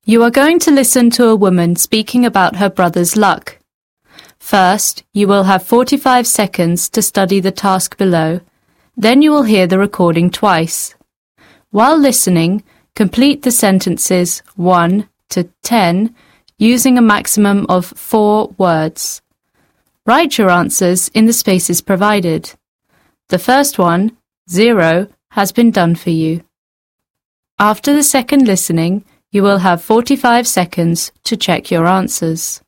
You are going to listen to a woman speaking about her brother's luck. First, you will have 45 seconds to study the task below. Then you will hear the recording twice. While listening, complete the sentences 1 to 10 using a maximum of 4 words. Write your answers in the spaces provided. The first one, 0, has been done for you. After the second listening, you will have 45 seconds to check your answers.